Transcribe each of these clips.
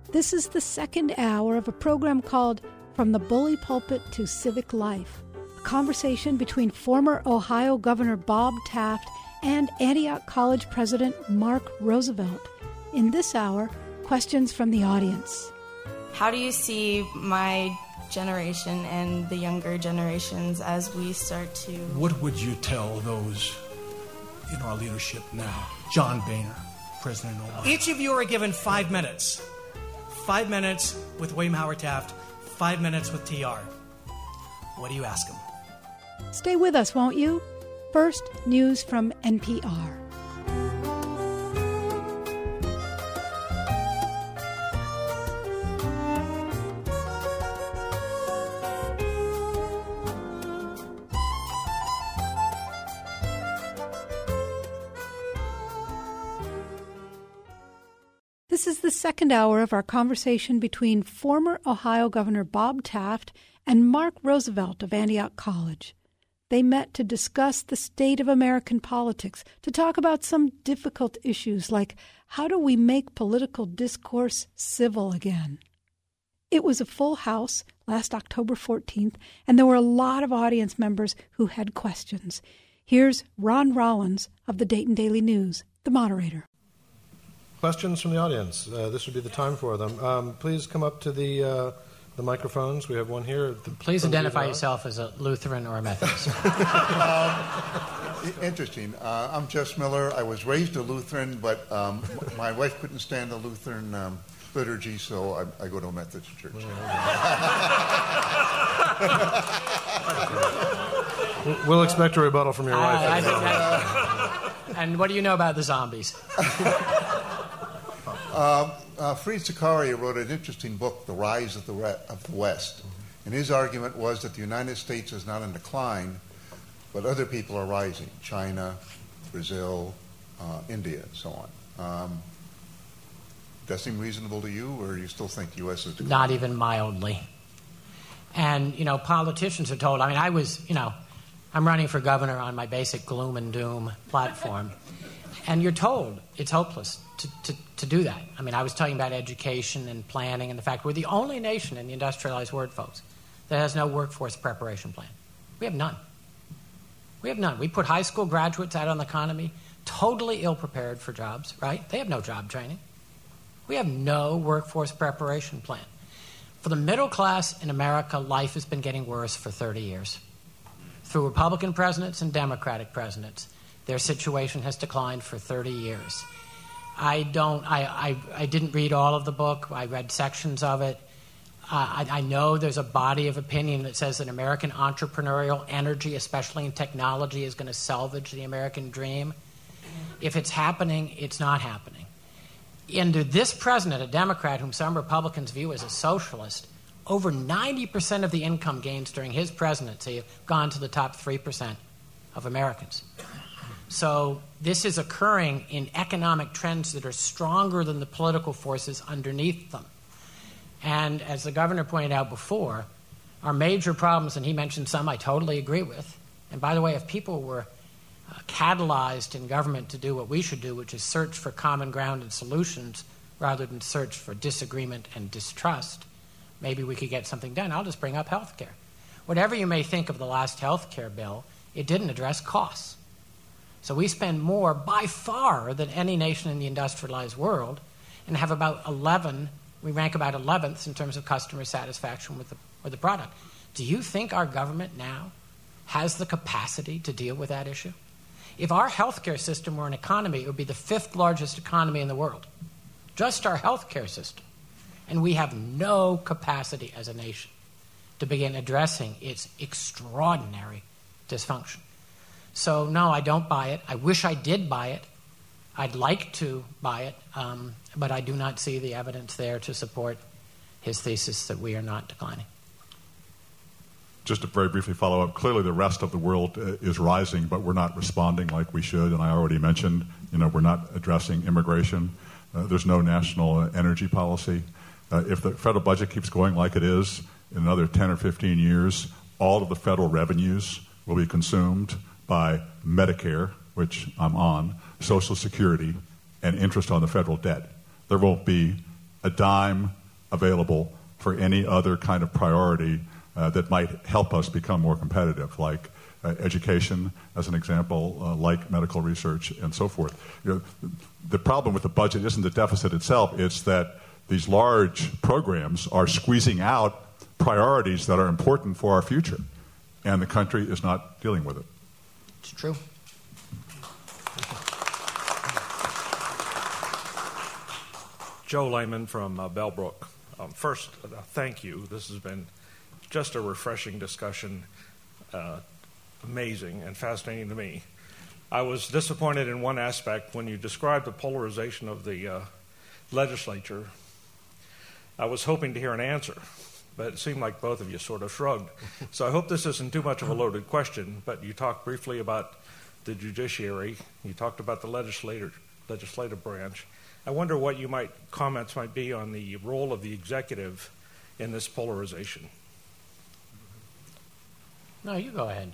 This is the second hour of a program called From the Bully Pulpit to Civic Life, a conversation between former Ohio Governor Bob Taft and Antioch College President Mark Roosevelt. In this hour, questions from the audience. How do you see my generation and the younger generations as we start to... What would you tell those in our leadership now? John Boehner, President Obama. Each of you are given 5 minutes. 5 minutes with William Howard Taft, 5 minutes with TR. What do you ask them? Stay with us, won't you? First, news from NPR. This is the second hour of our conversation between former Ohio Governor Bob Taft and Mark Roosevelt of Antioch College. They met to discuss the state of American politics, to talk about some difficult issues like how do we make political discourse civil again. It was a full house last October 14th, and there were a lot of audience members who had questions. Here's Ron Rollins of the Dayton Daily News, the moderator. Questions from the audience. This would be the time for them. Please come up to the microphones. We have one here. Please identify yourself as a Lutheran or a Methodist. Interesting. I'm Jess Miller. I was raised a Lutheran, but my wife couldn't stand the Lutheran liturgy, so I go to a Methodist church. We'll expect a rebuttal from your wife. And what do you know about the zombies? Fareed Zakaria wrote an interesting book, The Rise of the West. And his argument was that the United States is not in decline, but other people are rising. China, Brazil, India, and so on. Does that seem reasonable to you, or do you still think the U.S. is declining? Not even mildly. And, politicians are told, I'm running for governor on my basic gloom and doom platform. And you're told it's hopeless to do that. I was talking about education and planning and the fact we're the only nation in the industrialized world, folks, that has no workforce preparation plan. We have none. We put high school graduates out on the economy totally ill-prepared for jobs, right? They have no job training. We have no workforce preparation plan. For the middle class in America, life has been getting worse for 30 years. Through Republican presidents and Democratic presidents, their situation has declined for 30 years. I didn't read all of the book. I read sections of it. I know there's a body of opinion that says that American entrepreneurial energy, especially in technology, is going to salvage the American dream. If it's happening, it's not happening. Under this president, a Democrat whom some Republicans view as a socialist, over 90% of the income gains during his presidency have gone to the top 3% of Americans. So this is occurring in economic trends that are stronger than the political forces underneath them. And as the governor pointed out before, our major problems, and he mentioned some I totally agree with, and by the way, if people were catalyzed in government to do what we should do, which is search for common ground and solutions rather than search for disagreement and distrust, maybe we could get something done. I'll just bring up health care. Whatever you may think of the last health care bill, it didn't address costs. So we spend more by far than any nation in the industrialized world and have we rank about 11th in terms of customer satisfaction with the product. Do you think our government now has the capacity to deal with that issue? If our healthcare system were an economy, it would be the 5th largest economy in the world. Just our healthcare system. And we have no capacity as a nation to begin addressing its extraordinary dysfunction. So, no, I don't buy it. I wish I did buy it. I'd like to buy it, but I do not see the evidence there to support his thesis that we are not declining. Just to very briefly follow up, clearly the rest of the world is rising, but we're not responding like we should. And I already mentioned, we're not addressing immigration. There's no national energy policy. If the federal budget keeps going like it is, in another 10 or 15 years, all of the federal revenues will be consumed by Medicare, which I'm on, Social Security, and interest on the federal debt. There won't be a dime available for any other kind of priority that might help us become more competitive, like education, as an example, like medical research, and so forth. The problem with the budget isn't the deficit itself, it's that these large programs are squeezing out priorities that are important for our future, and the country is not dealing with it. It's true. Joe Lehman from Bellbrook. First, thank you. This has been just a refreshing discussion, amazing and fascinating to me. I was disappointed in one aspect when you described the polarization of the legislature. I was hoping to hear an answer, but it seemed like both of you sort of shrugged. So I hope this isn't too much of a loaded question, but you talked briefly about the judiciary. You talked about the legislative branch. I wonder what comments might be on the role of the executive in this polarization. No, you go ahead.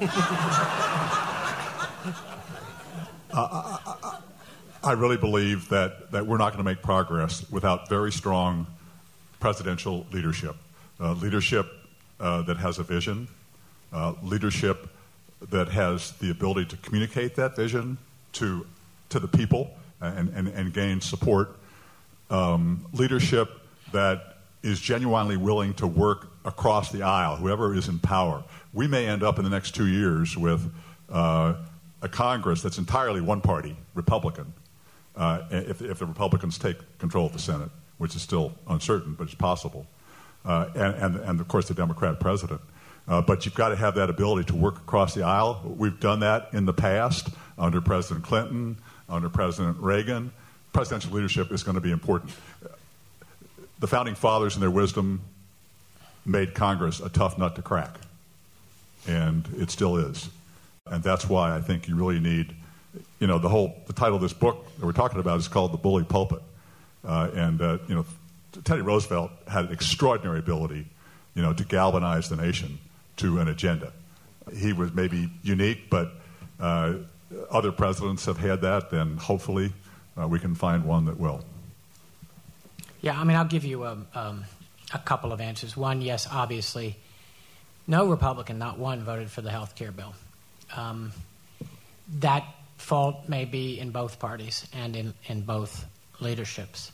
I really believe that we're not going to make progress without very strong presidential leadership. Leadership that has a vision, leadership that has the ability to communicate that vision to the people and gain support, leadership that is genuinely willing to work across the aisle, whoever is in power. We may end up in the next 2 years with a Congress that's entirely one-party, Republican, if the Republicans take control of the Senate, which is still uncertain, but it's possible, and of course the Democrat president. But you've got to have that ability to work across the aisle. We've done that in the past under President Clinton, under President Reagan. Presidential leadership is going to be important. The Founding Fathers, in their wisdom, made Congress a tough nut to crack, and it still is. And that's why I think you really need, the title of this book that we're talking about is called The Bully Pulpit. Teddy Roosevelt had an extraordinary ability, to galvanize the nation to an agenda. He was maybe unique, but other presidents have had that, and hopefully we can find one that will. Yeah, I'll give you a couple of answers. One, yes, obviously, no Republican, not one, voted for the health care bill. That fault may be in both parties and in both leaderships.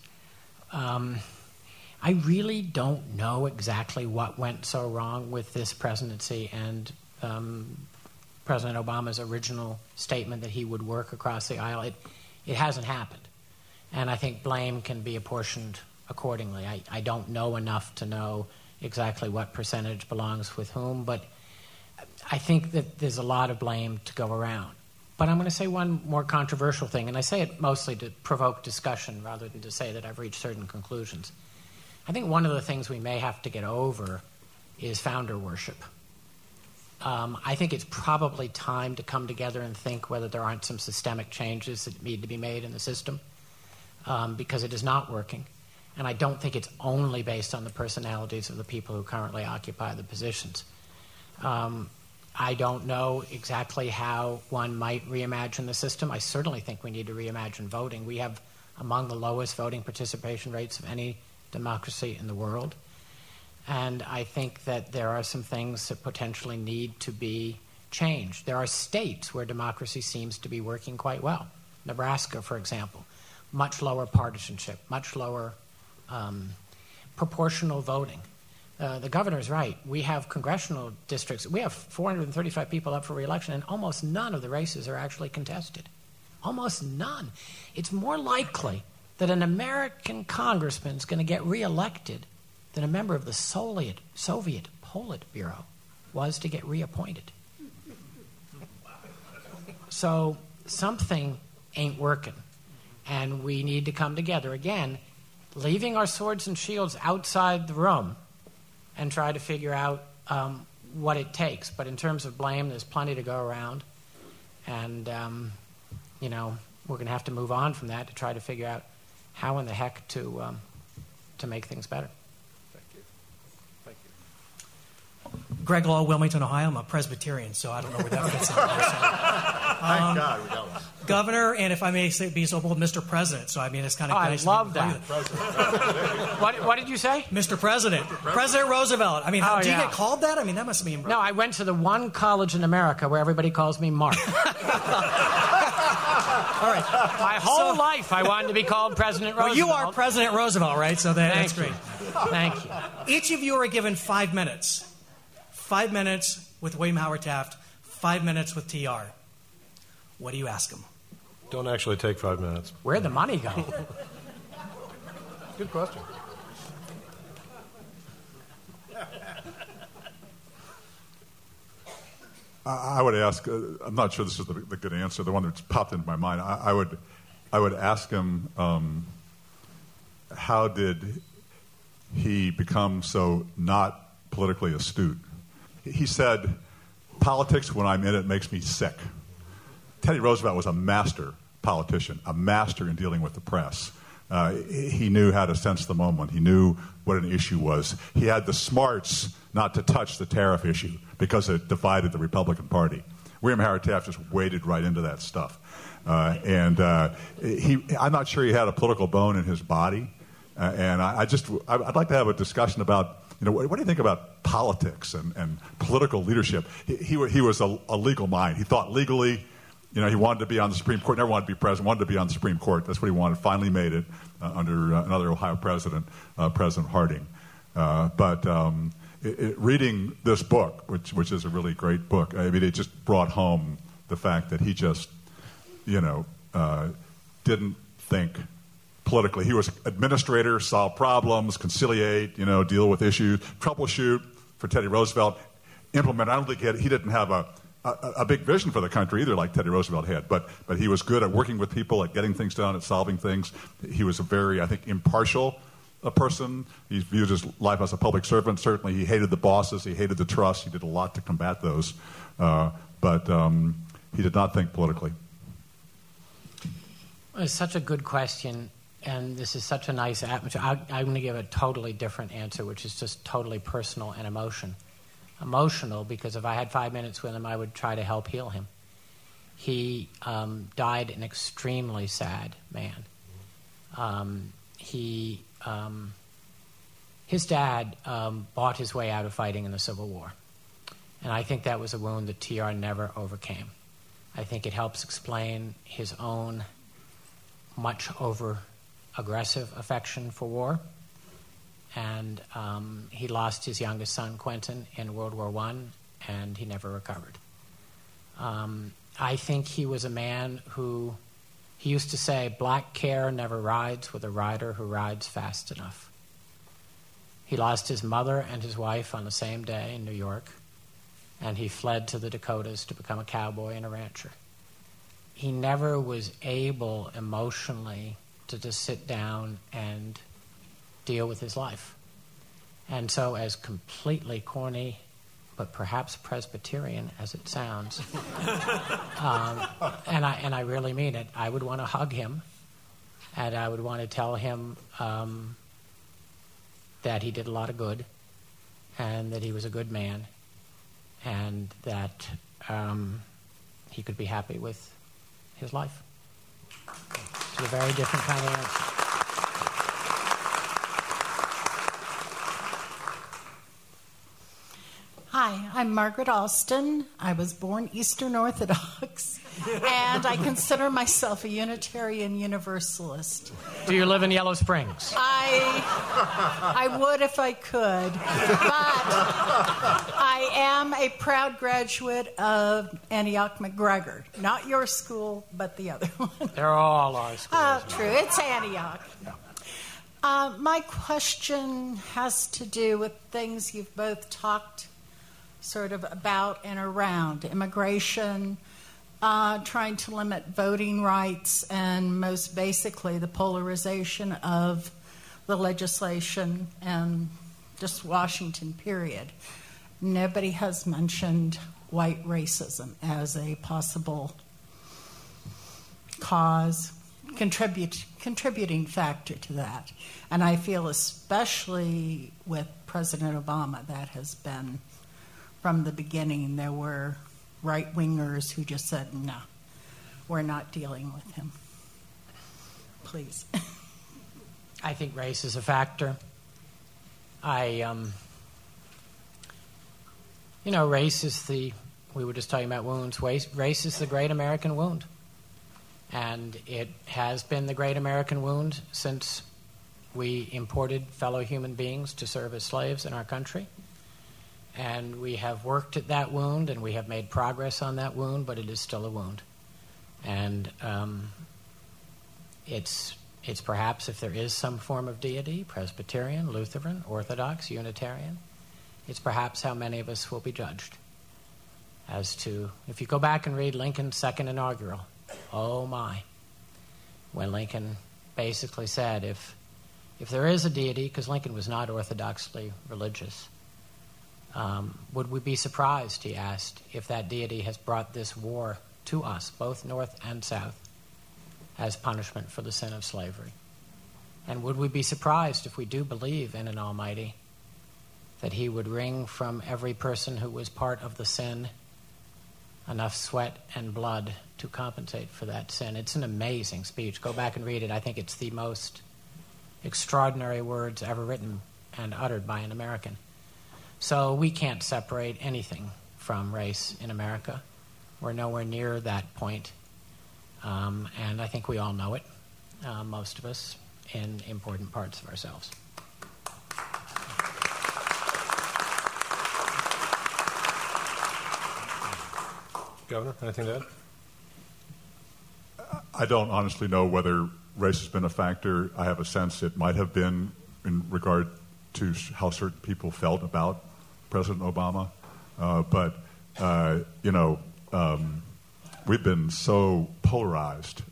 I really don't know exactly what went so wrong with this presidency and President Obama's original statement that he would work across the aisle. It hasn't happened. And I think blame can be apportioned accordingly. I don't know enough to know exactly what percentage belongs with whom, but I think that there's a lot of blame to go around. But I'm going to say one more controversial thing, and I say it mostly to provoke discussion rather than to say that I've reached certain conclusions. I think one of the things we may have to get over is founder worship. I think it's probably time to come together and think whether there aren't some systemic changes that need to be made in the system, because it is not working. And I don't think it's only based on the personalities of the people who currently occupy the positions. I don't know exactly how one might reimagine the system. I certainly think we need to reimagine voting. We have among the lowest voting participation rates of any democracy in the world. And I think that there are some things that potentially need to be changed. There are states where democracy seems to be working quite well. Nebraska, for example, much lower partisanship, much lower proportional voting. The governor's right. We have congressional districts. We have 435 people up for re-election, and almost none of the races are actually contested. Almost none. It's more likely that an American congressman is going to get re-elected than a member of the Soviet Politburo was to get reappointed. So something ain't working, and we need to come together again, leaving our swords and shields outside the room and try to figure out what it takes. But in terms of blame, there's plenty to go around, and we're going to have to move on from that to try to figure out how in the heck to make things better. Thank you. Greg Law, Wilmington, Ohio. I'm a Presbyterian, so I don't know where that fits in. Thank God we got one. Governor, and if I may be so bold, Mr. President. So, I mean, it's kind of nice. I love that. What did you say? Mr. President. President Roosevelt. I mean, do you get called that? I mean, that must mean... No, I went to the one college in America where everybody calls me Mark. All right. My whole life I wanted to be called President Roosevelt. Well, you are President Roosevelt, right? So that's great. Thank you. Each of you are given 5 minutes. 5 minutes with William Howard Taft, 5 minutes with TR. What do you ask him? Don't actually take 5 minutes. Where'd the money go? Good question. I would ask, I'm not sure this is the good answer, the one that's popped into my mind. I would ask him, how did he become so not politically astute? He said, politics, when I'm in it, makes me sick. Teddy Roosevelt was a master politician, a master in dealing with the press. He knew how to sense the moment. He knew what an issue was. He had the smarts not to touch the tariff issue because it divided the Republican Party. William Howard Taft just waded right into that stuff. I'm not sure he had a political bone in his body. I'd like to have a discussion about, what do you think about politics and political leadership? He was a legal mind. He thought legally. He wanted to be on the Supreme Court, never wanted to be president, wanted to be on the Supreme Court. That's what he wanted. Finally made it under another Ohio president, President Harding. Reading this book, which is a really great book, I mean, it just brought home the fact that he just, didn't think politically. He was administrator, solve problems, conciliate, deal with issues, troubleshoot for Teddy Roosevelt, implement. I don't think he didn't have a big vision for the country either, like Teddy Roosevelt had, but he was good at working with people, at getting things done, at solving things. He was a very, I think, impartial person. He viewed his life as a public servant. Certainly, he hated the bosses. He hated the trust. He did a lot to combat those, but he did not think politically. It's such a good question, and this is such a nice atmosphere. I'm going to give a totally different answer, which is just totally personal and emotional, because if I had 5 minutes with him, I would try to help heal him. He died an extremely sad man. His dad bought his way out of fighting in the Civil War, and I think that was a wound that TR never overcame. I think it helps explain his own much over-aggressive affection for war. And he lost his youngest son, Quentin, in World War I, and he never recovered. I think he was a man who, he used to say, black care never rides with a rider who rides fast enough. He lost his mother and his wife on the same day in New York, and he fled to the Dakotas to become a cowboy and a rancher. He never was able emotionally to just sit down and deal with his life. And so, as completely corny, but perhaps Presbyterian as it sounds, and I really mean it, I would want to hug him, and I would want to tell him that he did a lot of good, and that he was a good man, and that he could be happy with his life. It's a very different kind of answer. Hi, I'm Margaret Alston. I was born Eastern Orthodox, and I consider myself a Unitarian Universalist. Do you live in Yellow Springs? I would if I could, but I am a proud graduate of Antioch McGregor. Not your school, but the other one. They're all our schools. True. It's Antioch. My question has to do with things you've both talked sort of about and around immigration, trying to limit voting rights, and most basically the polarization of the legislation and just Washington, period. Nobody has mentioned white racism as a possible cause, contributing factor to that. And I feel especially with President Obama that has been, from the beginning, there were right-wingers who just said, no, we're not dealing with him? Please. I think race is a factor. Race is we were just talking about wounds. Race is the great American wound. And it has been the great American wound since we imported fellow human beings to serve as slaves in our country. And we have worked at that wound, and we have made progress on that wound, but it is still a wound. And it's perhaps, if there is some form of deity, Presbyterian, Lutheran, Orthodox, Unitarian, it's perhaps how many of us will be judged. As to, if you go back and read Lincoln's second inaugural, oh my, when Lincoln basically said, if there is a deity, because Lincoln was not orthodoxly religious, would we be surprised, he asked, if that deity has brought this war to us, both North and South, as punishment for the sin of slavery? And would we be surprised if we do believe in an Almighty that he would wring from every person who was part of the sin enough sweat and blood to compensate for that sin? It's an amazing speech. Go back and read it. I think it's the most extraordinary words ever written and uttered by an American. So we can't separate anything from race in America. We're nowhere near that point. And I think we all know it, most of us, in important parts of ourselves. Governor, anything to add? I don't honestly know whether race has been a factor. I have a sense it might have been in regard to how certain people felt about President Obama. We've been so polarized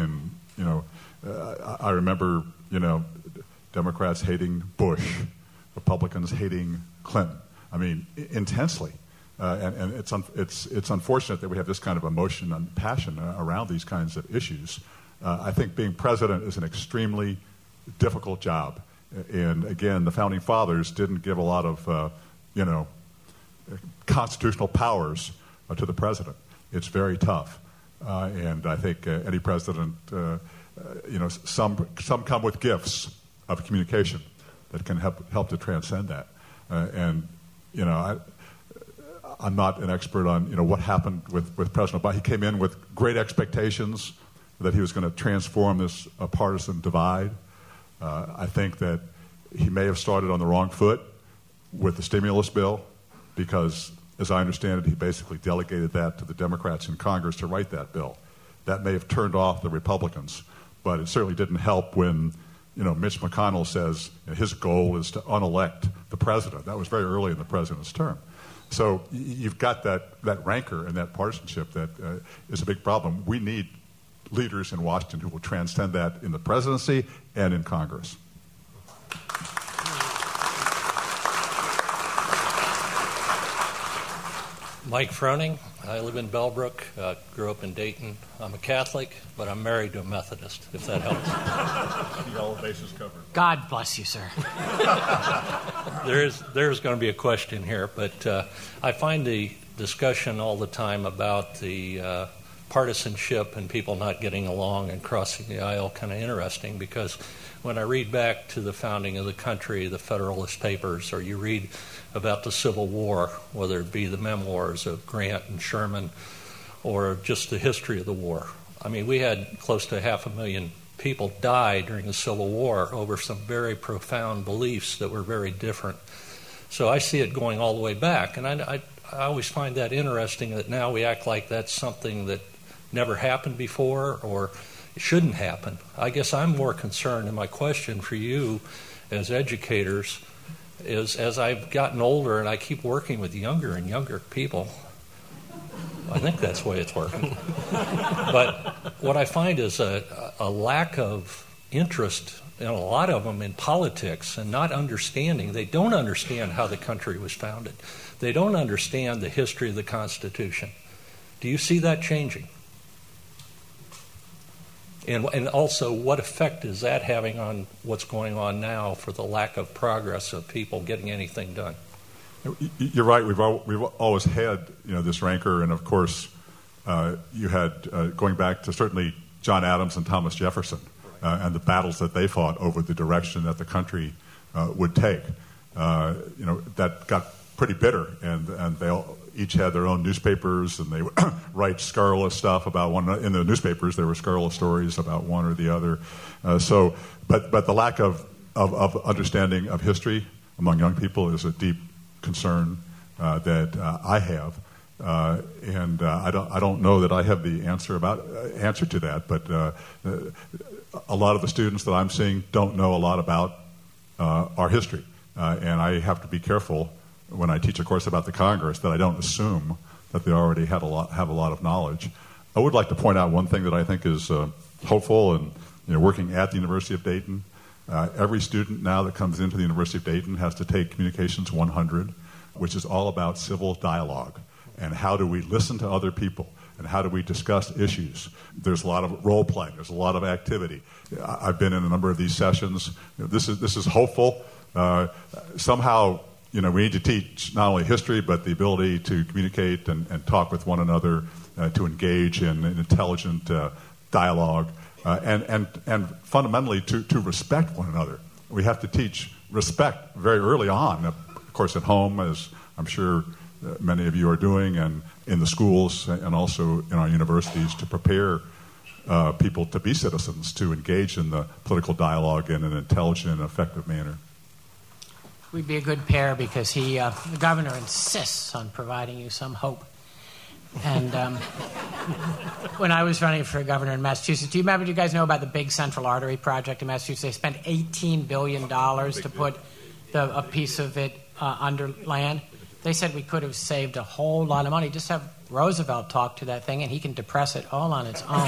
I remember, Democrats hating Bush, Republicans hating Clinton. I mean, intensely. And it's unfortunate that we have this kind of emotion and passion around these kinds of issues. I think being president is an extremely difficult job. And again, the Founding Fathers didn't give a lot of, constitutional powers to the president. It's very tough. And I think any president, some come with gifts of communication that can help to transcend that. I'm not an expert on what happened with President Obama. He came in with great expectations that he was going to transform this partisan divide. I think that he may have started on the wrong foot with the stimulus bill because, as I understand it, he basically delegated that to the Democrats in Congress to write that bill. That may have turned off the Republicans, but it certainly didn't help when Mitch McConnell says his goal is to unelect the president. That was very early in the president's term. So you've got that rancor and that partisanship that is a big problem. We need leaders in Washington who will transcend that in the presidency and in Congress. Mike Froning. I live in Bellbrook, grew up in Dayton. I'm a Catholic, but I'm married to a Methodist, if that helps. All bases covered. God bless you, sir. There's going to be a question here, but I find the discussion all the time about the partisanship and people not getting along and crossing the aisle kind of interesting, because when I read back to the founding of the country, the Federalist Papers, or you read about the Civil War, whether it be the memoirs of Grant and Sherman or just the history of the war. I mean, we had close to 500,000 people die during the Civil War over some very profound beliefs that were very different. So I see it going all the way back, and I always find that interesting that now we act like that's something that never happened before or it shouldn't happen. I guess I'm more concerned, and my question for you as educators is, as I've gotten older and I keep working with younger and younger people, I think that's the way it's working. But what I find is a lack of interest in a lot of them in politics and not understanding. They don't understand how the country was founded. They don't understand the history of the Constitution. Do you see that changing? And also, what effect is that having on what's going on now for the lack of progress of people getting anything done? You're right. We've always had this rancor, and of course, you had, going back to certainly John Adams and Thomas Jefferson, and the battles that they fought over the direction that the country would take. That got pretty bitter, and they all each had their own newspapers, and they would write scurrilous stuff about one. In the newspapers, there were scurrilous stories about one or the other. But the lack of understanding of history among young people is a deep concern that I have, and I don't know that I have the answer to that. But a lot of the students that I'm seeing don't know a lot about our history, and I have to be careful when I teach a course about the Congress that I don't assume that they already have a lot of knowledge. I would like to point out one thing that I think is hopeful, and working at the University of Dayton, every student now that comes into the University of Dayton has to take Communications 100, which is all about civil dialogue and how do we listen to other people and how do we discuss issues. There's a lot of role playing. There's a lot of activity. I've been in a number of these sessions. This is hopeful. Somehow, we need to teach not only history, but the ability to communicate and talk with one another, to engage in an intelligent dialogue, and fundamentally to respect one another. We have to teach respect very early on, of course, at home, as I'm sure many of you are doing, and in the schools, and also in our universities, to prepare people to be citizens, to engage in the political dialogue in an intelligent and effective manner. We'd be a good pair because the governor insists on providing you some hope. And when I was running for governor in Massachusetts, do you guys know about the big Central Artery project in Massachusetts? They spent $18 billion to put a piece of it under land. They said we could have saved a whole lot of money. Just have Roosevelt talk to that thing, and he can depress it all on its own.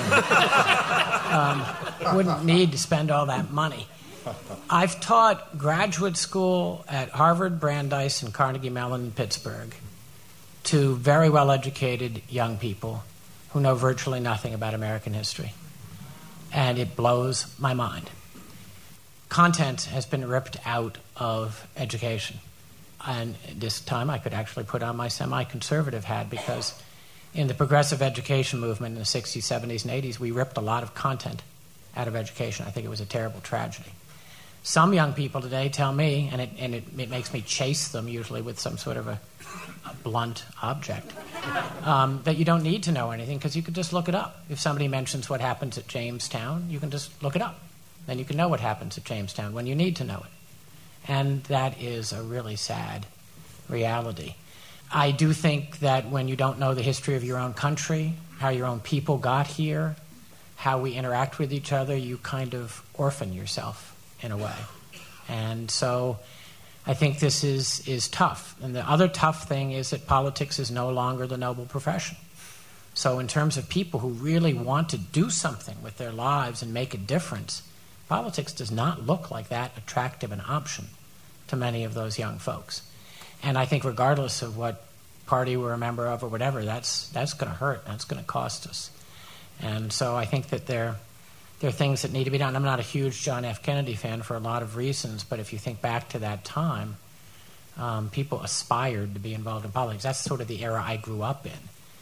Wouldn't need to spend all that money. I've taught graduate school at Harvard, Brandeis, and Carnegie Mellon in Pittsburgh to very well-educated young people who know virtually nothing about American history. And it blows my mind. Content has been ripped out of education. And this time I could actually put on my semi-conservative hat because in the progressive education movement in the 60s, 70s, and 80s, we ripped a lot of content out of education. I think it was a terrible tragedy. Some young people today tell me, and it makes me chase them usually with some sort of a blunt object, that you don't need to know anything because you can just look it up. If somebody mentions what happens at Jamestown, you can just look it up. Then you can know what happens at Jamestown when you need to know it. And that is a really sad reality. I do think that when you don't know the history of your own country, how your own people got here, how we interact with each other, you kind of orphan yourself in a way. And so I think this is tough. And the other tough thing is that politics is no longer the noble profession. So in terms of people who really want to do something with their lives and make a difference, politics does not look like that attractive an option to many of those young folks. And I think regardless of what party we're a member of or whatever, that's going to hurt. That's going to cost us. And so I think that there are things that need to be done. I'm not a huge John F. Kennedy fan for a lot of reasons, but if you think back to that time, people aspired to be involved in politics. That's sort of the era I grew up in.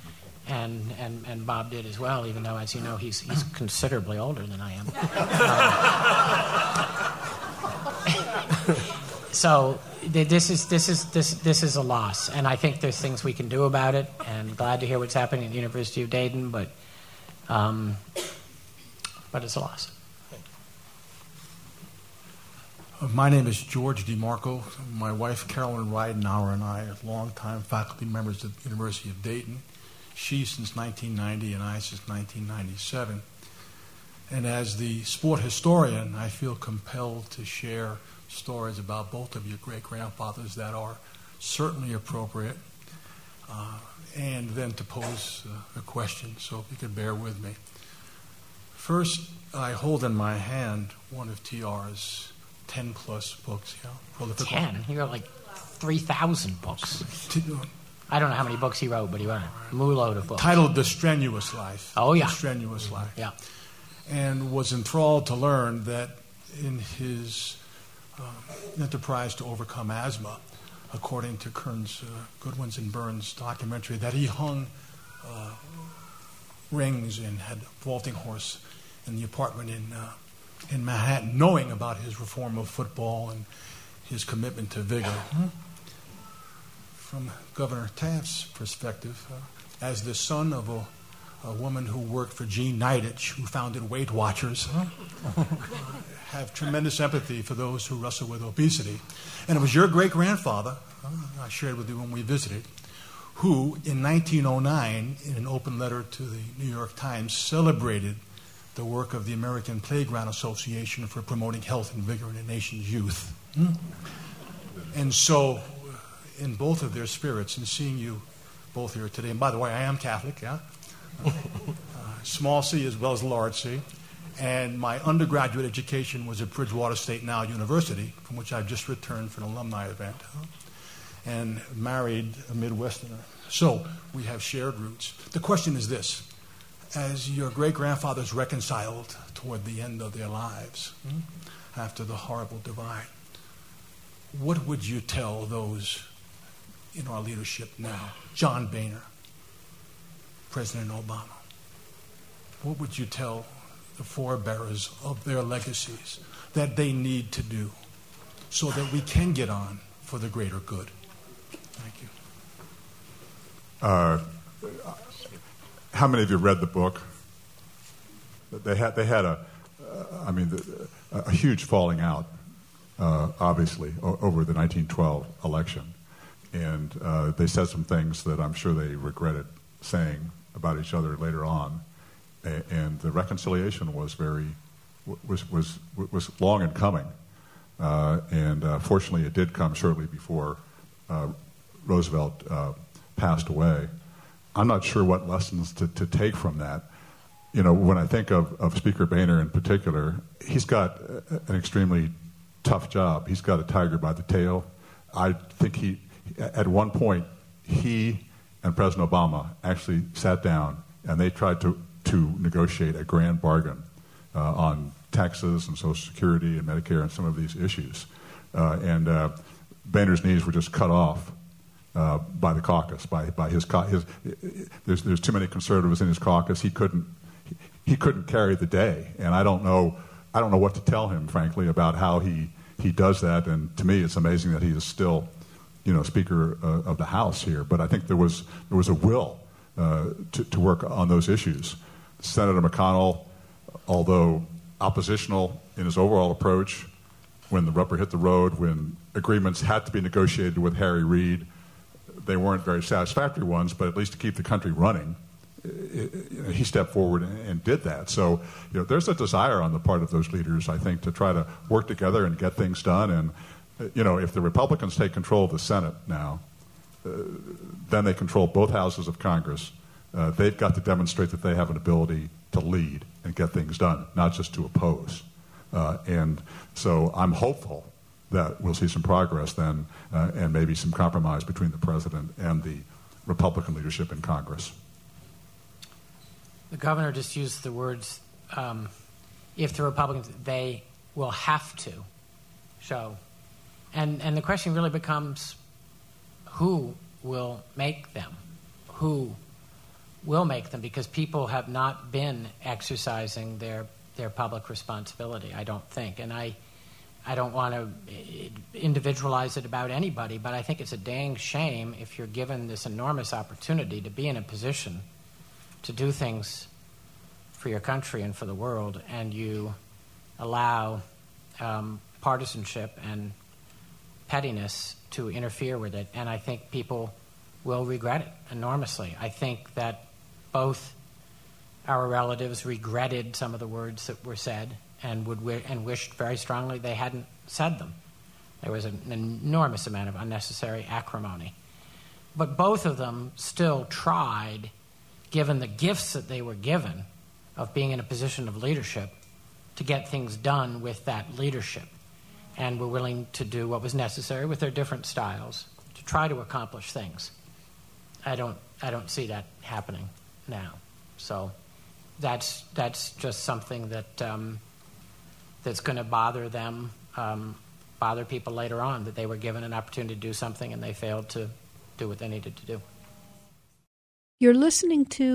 And Bob did as well, even though, as you know, he's considerably older than I am. So this is a loss, and I think there's things we can do about it. And glad to hear what's happening at the University of Dayton, but it's a loss. My name is George DeMarco. My wife, Carolyn Ridenauer, and I are longtime faculty members at the University of Dayton. She since 1990 and I since 1997. And as the sport historian, I feel compelled to share stories about both of your great-grandfathers that are certainly appropriate, and then to pose a question, so if you could bear with me. First, I hold in my hand one of TR's 10-plus books. 10? He wrote like 3,000 books. I don't know how many books he wrote, but he wrote a mooload of books. Titled The Strenuous Life. Oh, yeah. The Strenuous Life. Yeah. And was enthralled to learn that in his enterprise to overcome asthma, according to Kearns, Goodwin's and Burns' documentary, that he hung rings and had a vaulting horse in the apartment in Manhattan, knowing about his reform of football and his commitment to vigor. From Governor Taft's perspective, as the son of a woman who worked for Jean Nidetch, who founded Weight Watchers, have tremendous empathy for those who wrestle with obesity. And it was your great-grandfather, I shared with you when we visited, who in 1909, in an open letter to the New York Times, celebrated the work of the American Playground Association for promoting health and vigor in the nation's youth. And so, in both of their spirits, and seeing you both here today, and by the way, I am Catholic, yeah? Small C as well as large C. And my undergraduate education was at Bridgewater State Now University, from which I've just returned for an alumni event, and married a Midwesterner. So we have shared roots. The question is this. As your great-grandfathers reconciled toward the end of their lives, after the horrible divide, what would you tell those in our leadership now? John Boehner, President Obama. What would you tell the forebearers of their legacies that they need to do so that we can get on for the greater good? Thank you. How many of you read the book? They had a huge falling out, obviously, over the 1912 election. And they said some things that I'm sure they regretted saying about each other later on. And the reconciliation was long in coming. And fortunately, it did come shortly before Roosevelt passed away. I'm not sure what lessons to take from that. You know, when I think of Speaker Boehner in particular, he's got an extremely tough job. He's got a tiger by the tail. I think at one point, he and President Obama actually sat down and they tried to negotiate a grand bargain on taxes and Social Security and Medicare and some of these issues. And Boehner's knees were just cut off by the caucus, by his there's too many conservatives in his caucus. He couldn't carry the day, and I don't know what to tell him, frankly, about how he does that. And to me, it's amazing that he is still, Speaker of the House here. But I think there was a will to work on those issues. Senator McConnell, although oppositional in his overall approach, when the rubber hit the road, when agreements had to be negotiated with Harry Reid, they weren't very satisfactory ones, but at least to keep the country running, he stepped forward and did that. So, there's a desire on the part of those leaders, I think, to try to work together and get things done. And, if the Republicans take control of the Senate now, then they control both houses of Congress. They've got to demonstrate that they have an ability to lead and get things done, not just to oppose. And so I'm hopeful that we'll see some progress then and maybe some compromise between the president and the Republican leadership in Congress. The governor just used the words, if the Republicans, they will have to show. And the question really becomes, who will make them? Who will make them? Because people have not been exercising their public responsibility, I don't think. And I don't want to individualize it about anybody, but I think it's a dang shame if you're given this enormous opportunity to be in a position to do things for your country and for the world, and you allow partisanship and pettiness to interfere with it. And I think people will regret it enormously. I think that both our relatives regretted some of the words that were said and wished very strongly they hadn't said them. There was an enormous amount of unnecessary acrimony. But both of them still tried, given the gifts that they were given of being in a position of leadership, to get things done with that leadership, and were willing to do what was necessary with their different styles to try to accomplish things. I don't see that happening now. So that's just something that that's going to bother them, bother people later on, that they were given an opportunity to do something and they failed to do what they needed to do. You're listening to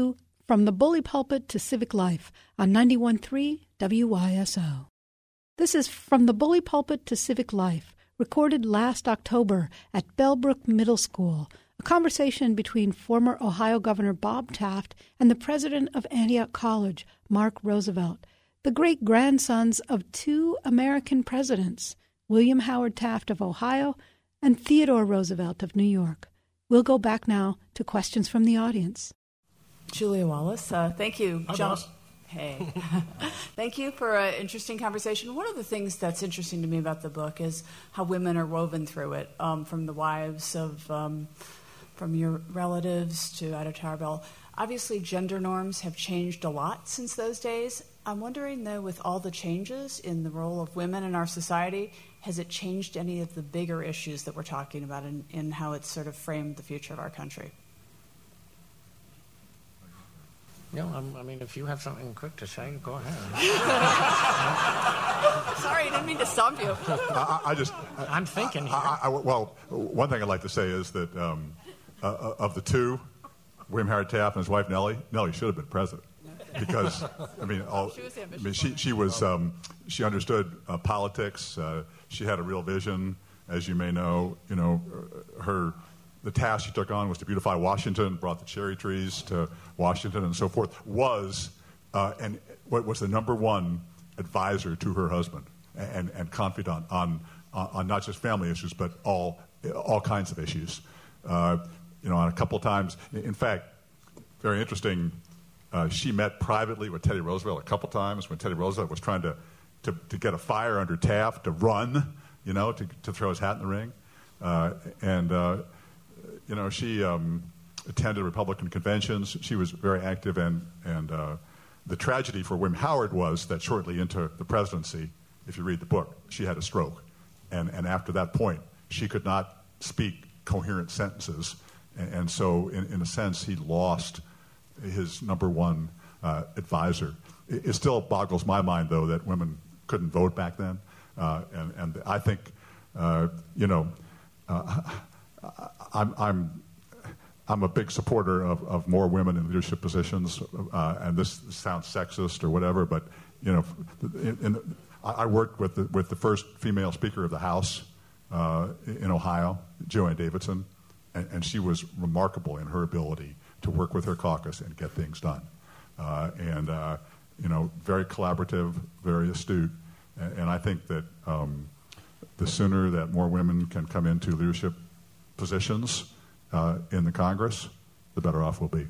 From the Bully Pulpit to Civic Life on 91.3 WYSO. This is From the Bully Pulpit to Civic Life, recorded last October at Bellbrook Middle School, a conversation between former Ohio Governor Bob Taft and the president of Antioch College, Mark Roosevelt, the great-grandsons of two American presidents, William Howard Taft of Ohio and Theodore Roosevelt of New York. We'll go back now to questions from the audience. Julia Wallace, thank you. Hi, boss. Hey. Thank you for an interesting conversation. One of the things that's interesting to me about the book is how women are woven through it, from the wives of, from your relatives to Ida Tarbell. Obviously, gender norms have changed a lot since those days. I'm wondering, though, with all the changes in the role of women in our society, has it changed any of the bigger issues that we're talking about in how it's sort of framed the future of our country? No, I mean, if you have something quick to say, go ahead. Sorry, I didn't mean to stump you. I'm thinking here. Well, one thing I'd like to say is that of the two, William Howard Taft and his wife Nellie should have been president. Because she understood politics. She had a real vision, as you may know. The task she took on was to beautify Washington, brought the cherry trees to Washington, and so forth. Was the number one advisor to her husband and confidant on not just family issues but all kinds of issues. On a couple of times, in fact, very interesting. She met privately with Teddy Roosevelt a couple times when Teddy Roosevelt was trying to get a fire under Taft to run, to throw his hat in the ring. She attended Republican conventions. She was very active, and the tragedy for William Howard was that shortly into the presidency, if you read the book, she had a stroke. And after that point, she could not speak coherent sentences. And so, in a sense, he lost his number one advisor. It still boggles my mind, though, that women couldn't vote back then. And I think, I'm a big supporter of more women in leadership positions. And this sounds sexist or whatever, but I worked with the first female Speaker of the House in Ohio, Joanne Davidson, and she was remarkable in her ability to work with her caucus and get things done. Very collaborative, very astute. And I think that the sooner that more women can come into leadership positions in the Congress, the better off we'll be.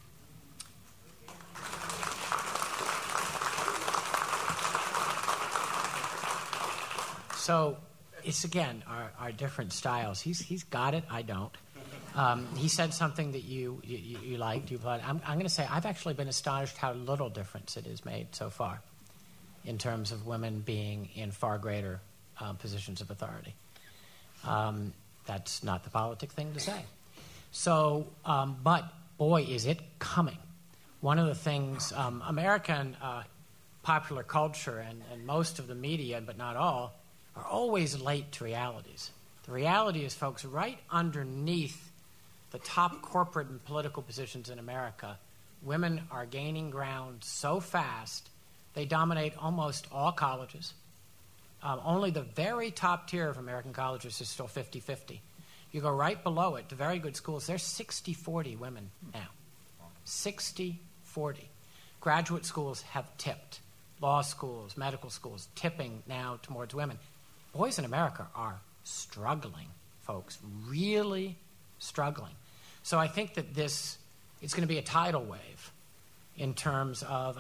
So it's, again, our different styles. He's got it, I don't. He said something that you liked. I'm going to say I've actually been astonished how little difference it has made so far in terms of women being in far greater positions of authority. That's not the politic thing to say. So, but boy, is it coming. One of the things, American popular culture and most of the media, but not all, are always late to realities. The reality is, folks, right underneath the top corporate and political positions in America, women are gaining ground so fast, they dominate almost all colleges. Only the very top tier of American colleges is still 50-50. You go right below it to very good schools, there's 60-40 women now. 60-40. Graduate schools have tipped. Law schools, medical schools, tipping now towards women. Boys in America are struggling, folks, really struggling. So I think that it's going to be a tidal wave in terms of,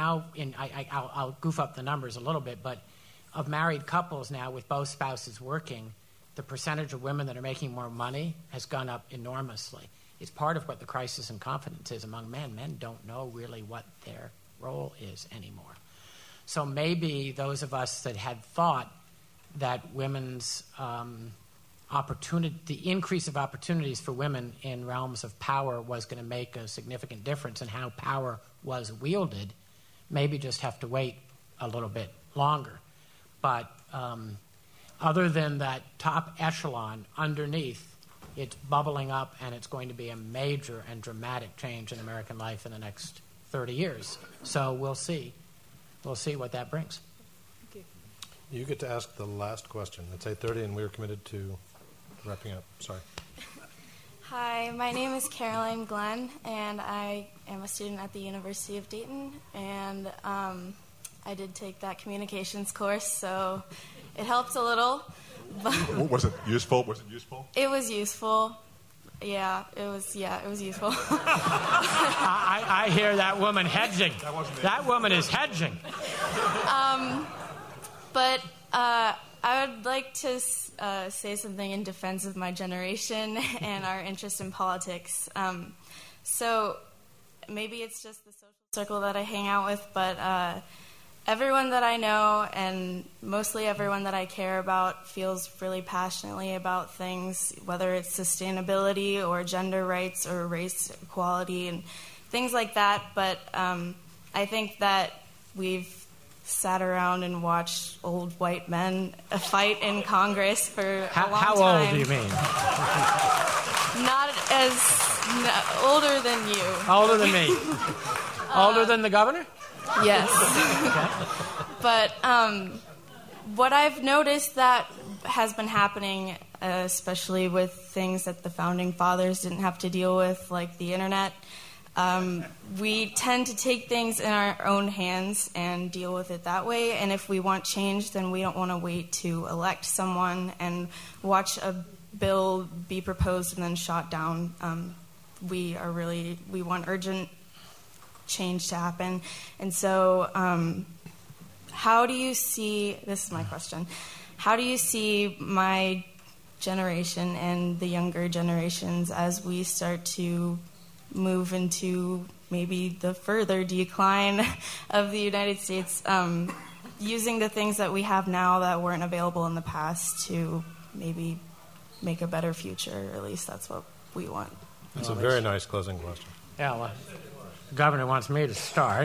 I'll goof up the numbers a little bit, but of married couples now with both spouses working, the percentage of women that are making more money has gone up enormously. It's part of what the crisis in confidence is among men. Men don't know really what their role is anymore. So maybe those of us that had thought that women's opportunity, the increase of opportunities for women in realms of power was going to make a significant difference in how power was wielded, maybe just have to wait a little bit longer. But other than that top echelon underneath, it's bubbling up, and it's going to be a major and dramatic change in American life in the next 30 years. So we'll see. We'll see what that brings. Thank you. You get to ask the last question. It's 8:30, and we're committed to wrapping up. Sorry. Hi, my name is Caroline Glenn, and I am a student at the University of Dayton, and I did take that communications course, so it helped a little. But Was it useful? It was useful. Yeah, it was useful. I hear that woman hedging. That woman is hedging. But I would like to say something in defense of my generation and our interest in politics. So maybe it's just the social circle that I hang out with, but everyone that I know and mostly everyone that I care about feels really passionately about things, whether it's sustainability or gender rights or race equality and things like that. But I think that we've sat around and watched old white men fight in Congress for a long time. How old do you mean? Not as older than you. Older than me. Older than the governor? Yes. But what I've noticed that has been happening, especially with things that the Founding Fathers didn't have to deal with, like the internet, we tend to take things in our own hands and deal with it that way. And if we want change, then we don't want to wait to elect someone and watch a bill be proposed and then shot down. We want urgent change to happen. And so how do you see, this is my question, how do you see my generation and the younger generations as we start to move into maybe the further decline of the United States, using the things that we have now that weren't available in the past to maybe make a better future, or at least that's what we want. That's a very nice closing question. Yeah, well, the governor wants me to start.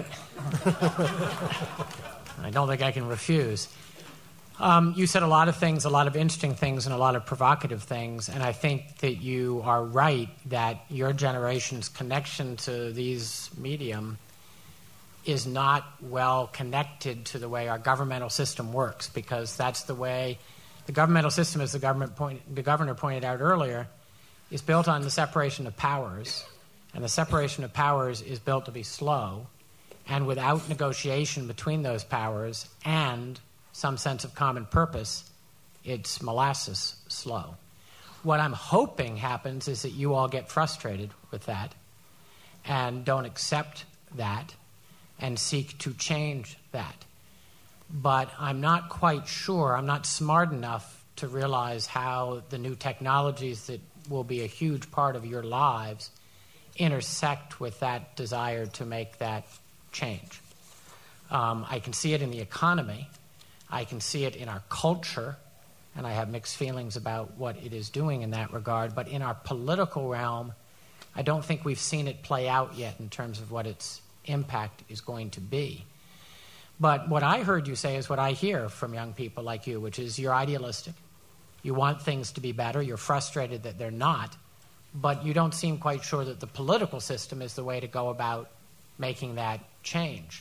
I don't think I can refuse. You said a lot of things, a lot of interesting things, and a lot of provocative things, and I think that you are right that your generation's connection to these medium is not well connected to the way our governmental system works, because that's the way the governmental system, as the governor pointed out earlier, is built on the separation of powers, and the separation of powers is built to be slow, and without negotiation between those powers and some sense of common purpose, it's molasses slow. What I'm hoping happens is that you all get frustrated with that and don't accept that and seek to change that. But I'm not quite sure, I'm not smart enough to realize how the new technologies that will be a huge part of your lives intersect with that desire to make that change. I can see it in the economy. I can see it in our culture, and I have mixed feelings about what it is doing in that regard. But in our political realm, I don't think we've seen it play out yet in terms of what its impact is going to be. But what I heard you say is what I hear from young people like you, which is you're idealistic. You want things to be better. You're frustrated that they're not. But you don't seem quite sure that the political system is the way to go about making that change.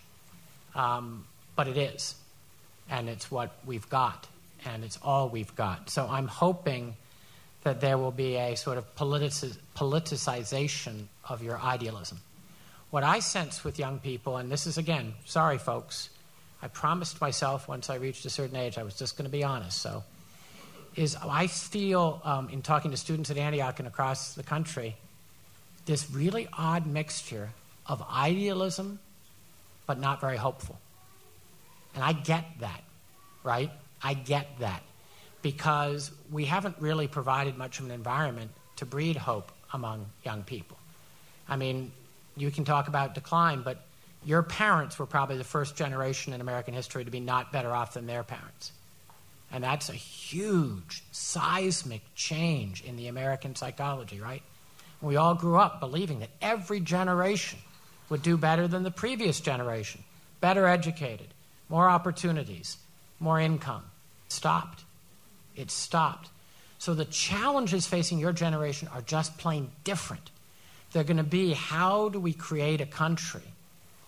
But it is. And it's what we've got, and it's all we've got. So I'm hoping that there will be a sort of politicization of your idealism. What I sense with young people, and this is, again, sorry, folks, I promised myself once I reached a certain age I was just going to be honest, so, is I feel, in talking to students at Antioch and across the country, this really odd mixture of idealism but not very hopeful. And I get that, right? I get that. Because we haven't really provided much of an environment to breed hope among young people. I mean, you can talk about decline, but your parents were probably the first generation in American history to be not better off than their parents. And that's a huge, seismic change in the American psychology, right? We all grew up believing that every generation would do better than the previous generation, better educated, more opportunities, more income. Stopped. It stopped. So the challenges facing your generation are just plain different. They're going to be, how do we create a country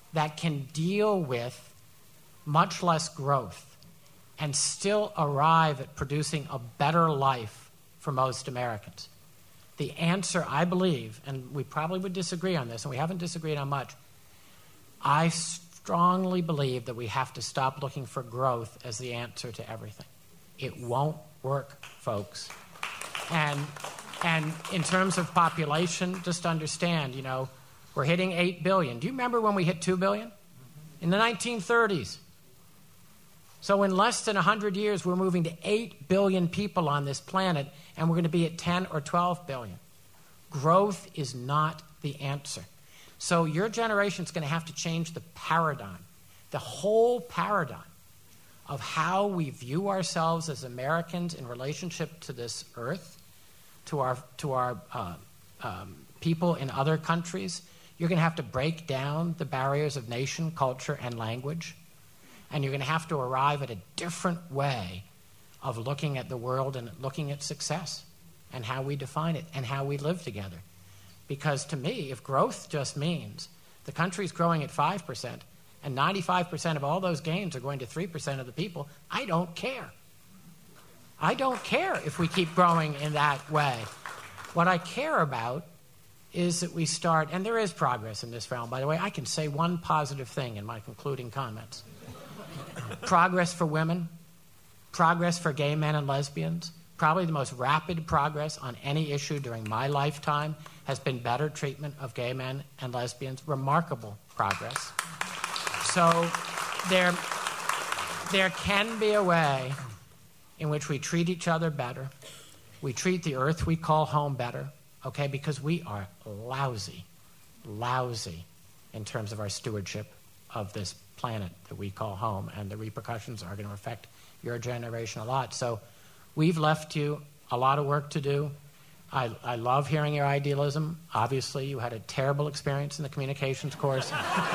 that can deal with much less growth and still arrive at producing a better life for most Americans? The answer, I believe, and we probably would disagree on this, and we haven't disagreed on much, I strongly believe that we have to stop looking for growth as the answer to everything. It won't work, folks. And in terms of population, just understand, we're hitting 8 billion. Do you remember when we hit 2 billion? In the 1930s. So in less than 100 years, we're moving to 8 billion people on this planet, and we're going to be at 10 or 12 billion. Growth is not the answer. So your generation's going to have to change the paradigm, the whole paradigm of how we view ourselves as Americans in relationship to this earth, to our people in other countries. You're going to have to break down the barriers of nation, culture, and language. And you're going to have to arrive at a different way of looking at the world and looking at success and how we define it and how we live together. Because to me, if growth just means the country's growing at 5% and 95% of all those gains are going to 3% of the people, I don't care. I don't care if we keep growing in that way. What I care about is that we start, and there is progress in this realm, by the way. I can say one positive thing in my concluding comments. Progress for women, progress for gay men and lesbians, probably the most rapid progress on any issue during my lifetime has been better treatment of gay men and lesbians, remarkable progress. So there can be a way in which we treat each other better, we treat the earth we call home better, okay, because we are lousy in terms of our stewardship of this planet that we call home, and the repercussions are going to affect your generation a lot. So we've left you a lot of work to do. I love hearing your idealism. Obviously, you had a terrible experience in the communications course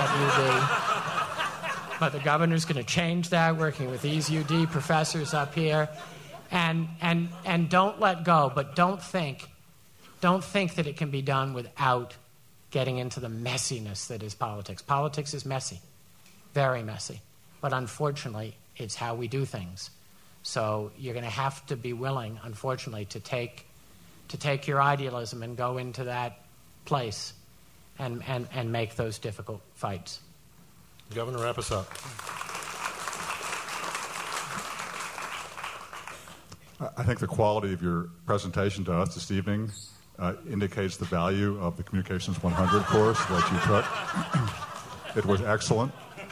at UD. But the governor's going to change that, working with these UD professors up here. And don't let go, but don't think that it can be done without getting into the messiness that is politics. Politics is messy. Very messy. But unfortunately, it's how we do things. So you're going to have to be willing, unfortunately, to take your idealism and go into that place and make those difficult fights. Governor, wrap us up. I think the quality of your presentation to us this evening indicates the value of the Communications 100 course that you took. It was excellent.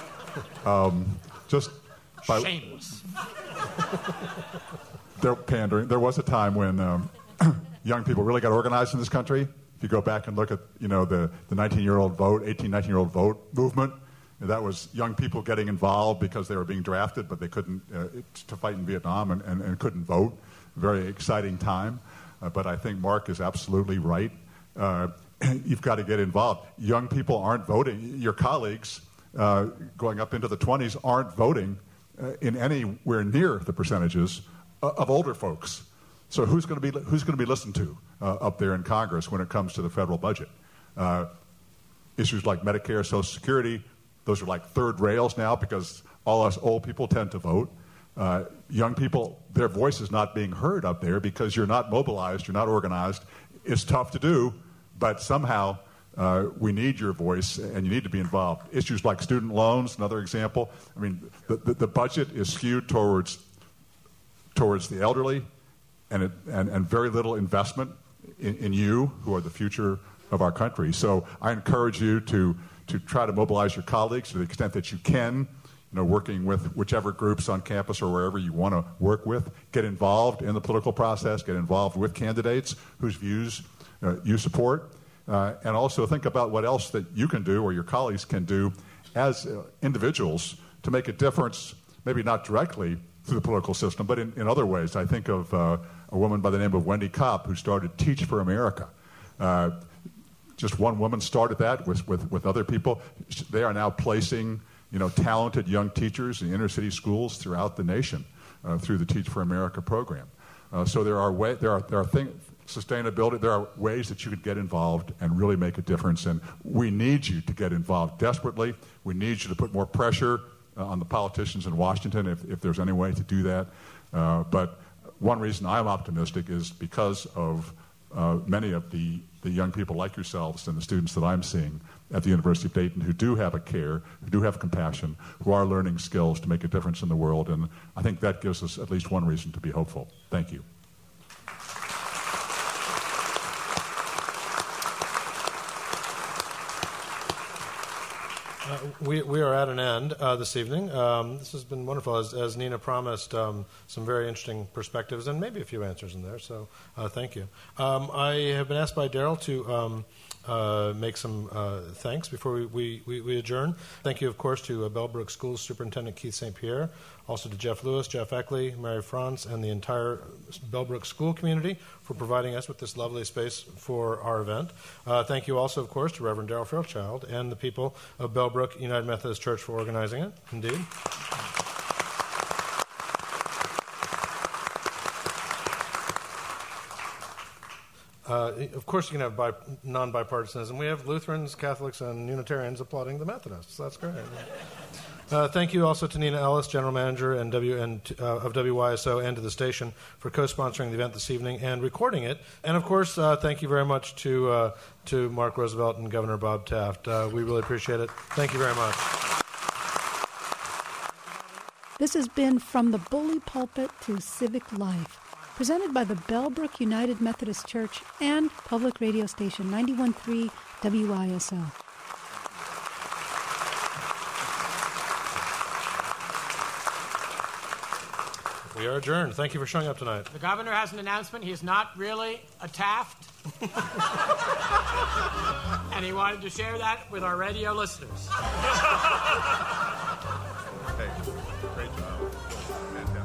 Shameless. They're pandering. There was a time when young people really got organized in this country. If you go back and look at the 19-year-old vote, 19-year-old vote movement, that was young people getting involved because they were being drafted, but they couldn't to fight in Vietnam and couldn't vote. Very exciting time. But I think Mark is absolutely right. You've got to get involved. Young people aren't voting. Your colleagues going up into the 20s aren't voting in anywhere near the percentages of older folks. So who's going to be listened to up there in Congress when it comes to the federal budget? Issues like Medicare, Social Security, those are like third rails now because all us old people tend to vote. Young people, their voice is not being heard up there because you're not mobilized, you're not organized. It's tough to do, but somehow we need your voice and you need to be involved. Issues like student loans, another example. I mean, the budget is skewed towards the elderly and very little investment in you, who are the future of our country. So I encourage you to try to mobilize your colleagues to the extent that you can, working with whichever groups on campus or wherever you want to work with. Get involved in the political process, get involved with candidates whose views you support, and also think about what else that you can do or your colleagues can do as individuals to make a difference, maybe not directly through the political system, but in other ways. I think of a woman by the name of Wendy Kopp who started Teach for America. Just one woman started that with other people. They are now placing talented young teachers in inner city schools throughout the nation through the Teach for America program. So there are sustainability. There are ways that you could get involved and really make a difference, and we need you to get involved desperately. We need you to put more pressure on the politicians in Washington if there's any way to do that. But one reason I'm optimistic is because of many of the young people like yourselves and the students that I'm seeing at the University of Dayton who do have a care, who do have compassion, who are learning skills to make a difference in the world. And I think that gives us at least one reason to be hopeful. Thank you. We are at an end this evening. This has been wonderful. As Nina promised, some very interesting perspectives and maybe a few answers in there, so thank you. I have been asked by Daryl to make some thanks before we adjourn. Thank you, of course, to Bellbrook Schools Superintendent Keith St. Pierre, also to Jeff Lewis, Jeff Eckley, Mary Franz, and the entire Bellbrook school community for providing us with this lovely space for our event. Thank you also, of course, to Reverend Daryl Fairchild and the people of Bellbrook United Methodist Church for organizing it. Indeed. Of course, you can have non-bipartisanism. We have Lutherans, Catholics, and Unitarians applauding the Methodists. That's great. Thank you also to Nina Ellis, General Manager of WYSO, and to the station for co-sponsoring the event this evening and recording it. And, of course, thank you very much to Mark Roosevelt and Governor Bob Taft. We really appreciate it. Thank you very much. This has been From the Bully Pulpit to Civic Life, presented by the Bellbrook United Methodist Church and public radio station 91.3 WYSO. We are adjourned. Thank you for showing up tonight. The governor has an announcement. He is not really a Taft. And he wanted to share that with our radio listeners. Hey, great job. Fantastic.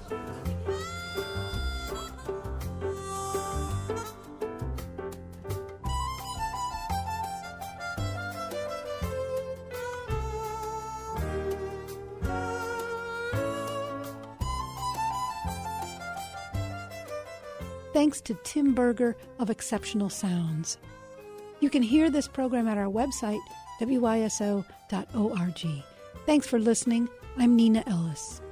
Thanks to Tim Berger of Exceptional Sounds. You can hear this program at our website, wyso.org. Thanks for listening. I'm Nina Ellis.